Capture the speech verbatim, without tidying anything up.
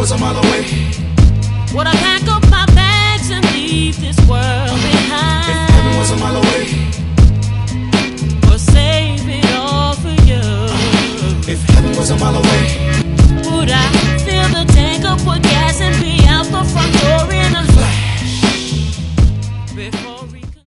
was a mile away. Would I pack up my bags and leave this world?